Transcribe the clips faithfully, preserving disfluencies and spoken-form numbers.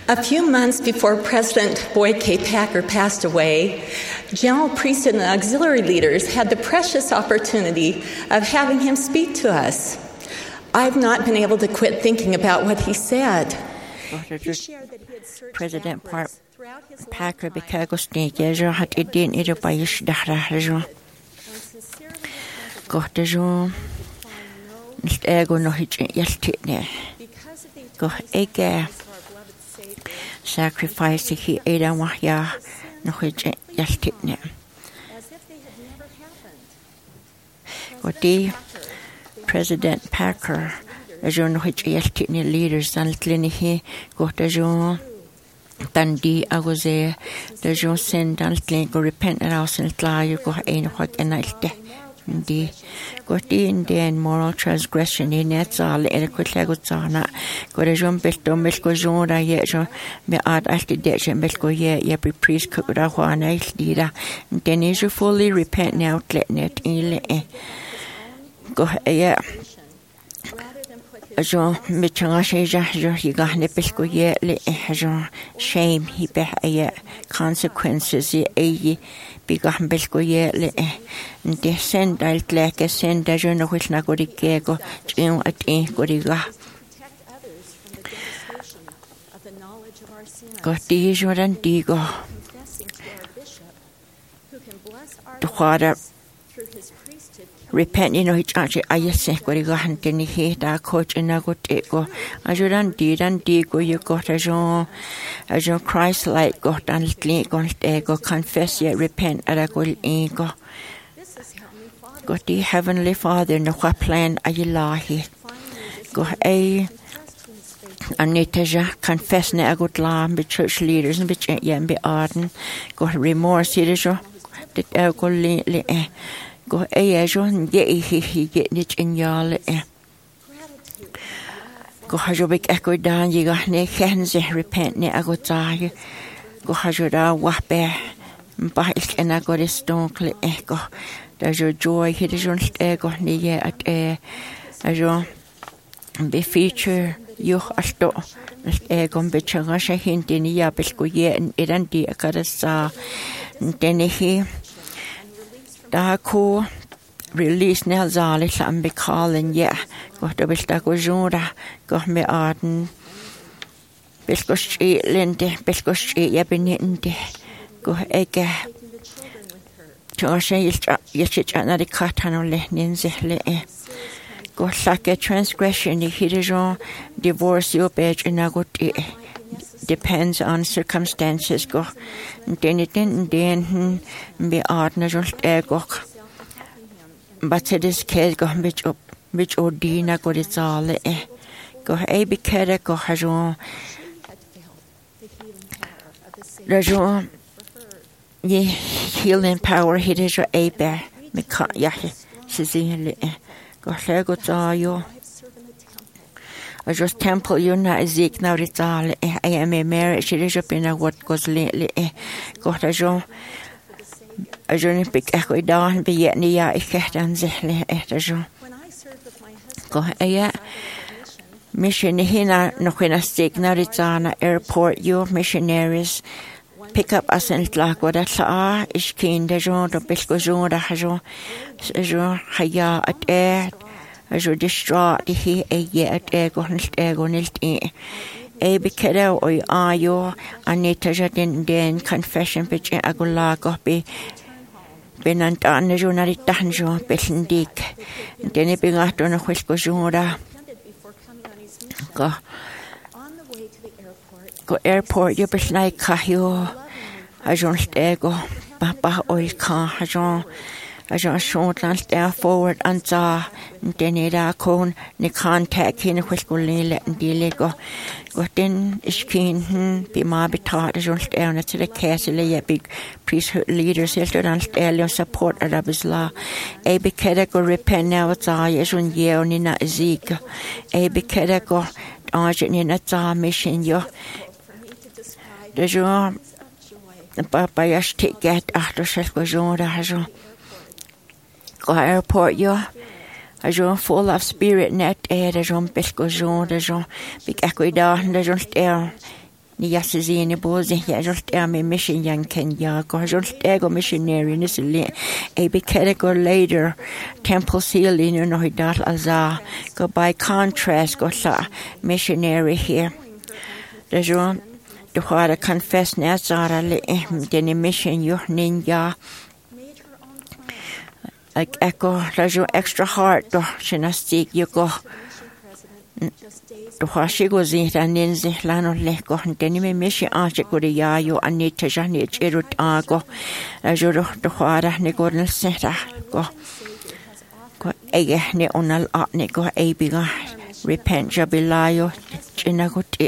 A few months before President Boyd K. Packer passed away, general priesthood and auxiliary leaders had the precious opportunity of having him speak to us. I've not been able to quit thinking about what he said. He shared that he had searched President backwards throughout his Packer lifetime bekago snegejo hat idin ido bayish dahrajo. and sincerely repented Gohtajo nist ego no hich yaltitne. because of the Go ege of our beloved Savior. sacrifice he eda wahya no hich yaltitne. As if they had never happened. Godi President Packer ajo no hich yaltitne leaders dan tlinihi gohtajo Dundee agoze the jo send dan tlin go repent house and tlayo go ein hot enalte. Ndi go din den moral transgression in net all eloquent lagutana go the jom belto mel go jora ye jo me ad alti de jem bel go ye ye be priest ko da hwana ilira den is you fully repent now let net ile go ye ajo me changa sheja jo higa ne bel go ye le ajo shame he be ye consequences ye bigam bel go ye le de send alt leke send da jo no hil na go dige go chin at e go diga Protect others from the devastation of the knowledge of our sins. go di jo ran digo Confessing to our bishop, who can bless our to khara lives through his priesthood. repent you know hich ache ayese go diga han teni he da coach na go te go ajo ran di ran di go you got a jo ajo Christ like go dan tle go te go confess ye repent ara go e go This is Heavenly Father. go di heavenly father no kwa plan ayilahi Finally, this go a trust in his faith. Anitaja confess ne agut lam be church leaders and be yem be arden go remorse hijo det er go le le go e jo ge hi hi ge nit in yale Gratitude. go hajo be echo dan ye ga ne kenze repent ne agut zage go hajo da wa be ba ik en agot stonkle echo da jo joy hijo e go ne ye at e ajo be feature yo alto e con bechanga she hindi ni ya bel ko ye eran di akarasa denihi da ko release ne zale sam be calling ye go to bel ta ko jura go me arden bel ko chi lende bel ko chi ye beninde go ege to she ye chi ana ri katano le ninze le go like transgression ni hijo divorce yo page na go depends on circumstances go den den den be ordner just ego but it is case go which up which ordina go it all go e be kere go hajo rajo ye healing power hijo e be me ka ya sizile go lego tayo I just temple you na ezik na rital I am a marriage she is up in a what goes lately go rajo I don't pick echo down be yet ni ya ik dan zehle rajo When I served with my husband, go ya mission hina no kwena stick na ritana airport you missionaries pick up us in la go da sa is kin de jo do pesco jo da jo jo haya at e jo distraught he e ye at e go nil e go nil e e be kero o ayo anita jaden den confession pitch agula go be benant an jo na ritan jo pelindik den e bingato no pesco jo da before coming on his mission, go on the way to the airport, go airport you bes like kahyo ajon stego papa oil ka ajon ajon shortland there forward anta denera kon ne contact hin kweskulile ndile go go den iskin bi ma betalt ajon sterne til the castle ye big priesthood leaders helter and earlier support arabs law e be kede go repent now ta ajon ye oni na zika e be kede go ajon in a mission yo de jo papa yash ticket after selko jo da jo go airport yo ajo full of spirit net e de jo pesco jo de jo big echo da de jo er ni yasizini bozi ya jolt ame mission yan Kenya go jolt ego missionary nisli a bikere go later temple sealing no hidat alza go by contrast go sa missionary here the jo the hora confess na zara le den mission yo ninja like echo la jo extra heart do shinastik you go to hashi go zita ninzi lano leko deni me mishi ache go ya yo anita jani cherut ago ajuro to hara ne go seta go go ege ne onal a ne go ebiga repent jabilayo chinaguti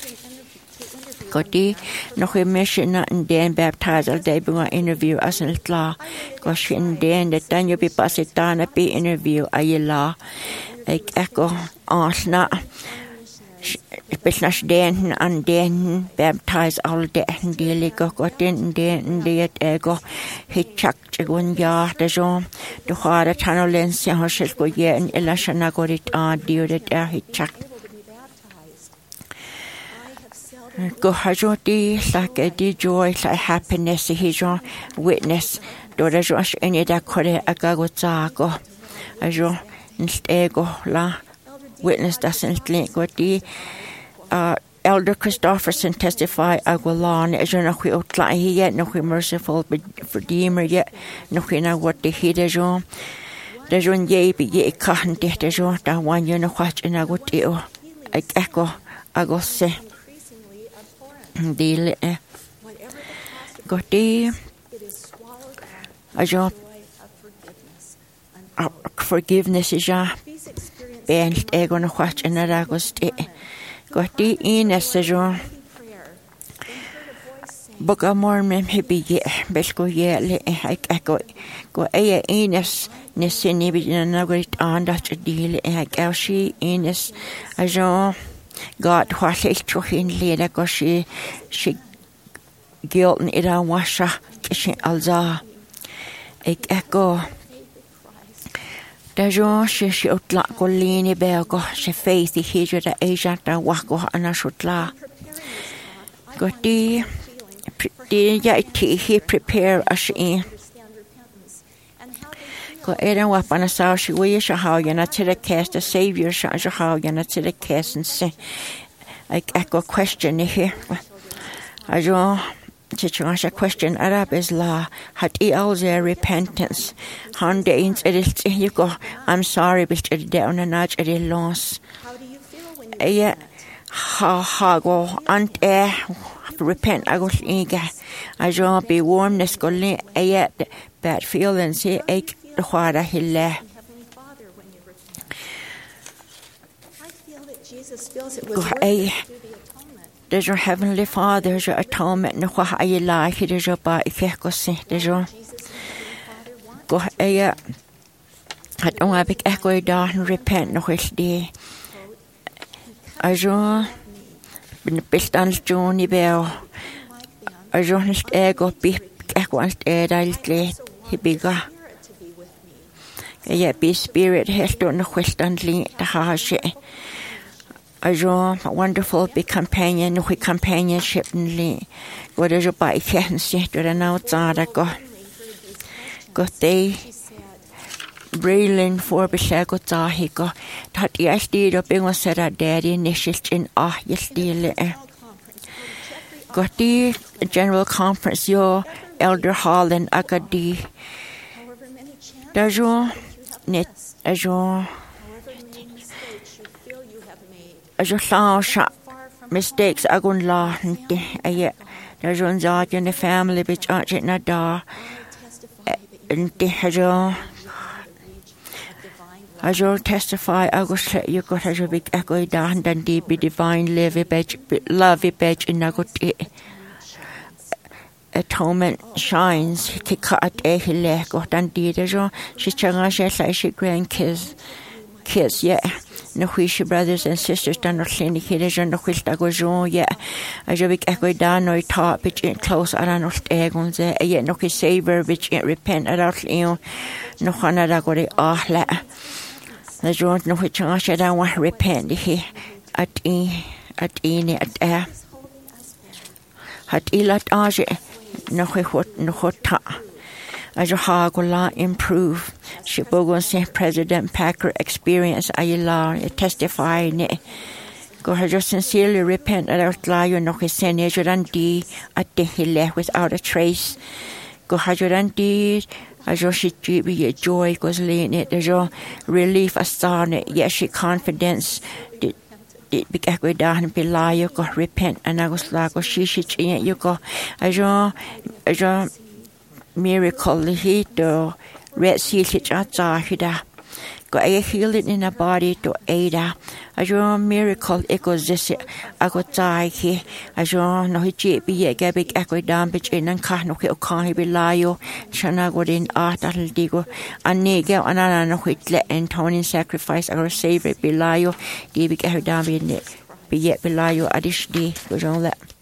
goti no he mission and then baptized al day bunga interview as an law go shin den that dan you be pasitana be interview ayela like echo asna business den and then baptized all the daily go got in den det ego hit chak chigun ya the jo the hara channel lens ya hoshel go ye in elashana go it a dio that hit chak go hajoti like a di joy like happiness he jo witness do the josh any da kore agago zago ajo ego la witness doesn't link what the uh Elder Christopherson testified agwalan as no we outline he yet no we merciful redeemer yet no we know what the he dejo dejon ye be ye kan de dejo da one you know what in agotio echo agose deal goti ajo forgiveness is ja ben ego no what in agosti goti ines jo boka mormem hebi ye besko ye le echo go e ines ne sini bi na grit on that deal e go she ines ajo God what is to in leda go she she guilt in ira washa kishin alza ek echo dajo she she utla kolini bego she faith he jo da asia da wako anashutla goti di ya ti he prepare us in go era wa pana sa shi we sha how you not to the cast the savior sha sha how you not to the cast and say like echo question here ajo Chichasha question Arab is la hat e alze repentance hande ins it you go I'm sorry but it down and not it loss how do you feel when you yeah ha ha go and eh repent I go inga I jo be warmness go le eh bad feelings e ek the hwara hille I feel that Jesus feels it was there's your heavenly Father, there's your atonement, no wa ay la hi there's your ba ifeko se there's your go aya hat on a big echo da repent no his day ajo bin bestan Johnny Bell ajo his ego bi echo and daily he biga yeah be spirit has to no question li the hash ajo wonderful big companion no companionship li what is your by can see to now zara go go they brilliant for beshago tahi go that yesti do being was said at daddy initial in ah yesti go the general conference your elder hall and akadi dajo net ajo ajo sa mistakes agun la nte aye dajo nza in the family bit arch na da nte ajo ajo testify agus you got ajo big echo da and deep divine live bit love bit in agot atonement shines ki kat e hele go dan di ajo she changa she like she grandkids kids yeah no wish brothers and sisters done no clinic here no wish da go jo yeah ajo big echo da no top bit close around no egon ze yeah no ki savor bit repent at you no hana da go ah la na jo no which changa she da wa repent he at e at e at hat ilat aje no hot no hota ajo ha go la improve shibogo se President Packer experience ayla testify ne go hajo sincerely repent at our layo no hisen ajuranti at the hile without a trace go hajuranti ajo shi be joy goes lean it ajo relief asane yes she confidence it big echo down below you go repent and I was like go she she you go ajo ajo miracle he to red seal it outside go I heal it in a body to ada ajo miracle echo this I go die he ajo no he be ye big echo down bitch in and can no can be lie chana go in art that'll digo and nigga and I no which let Antonin sacrifice our savior be lie give big echo down be yet be lie adish di go on let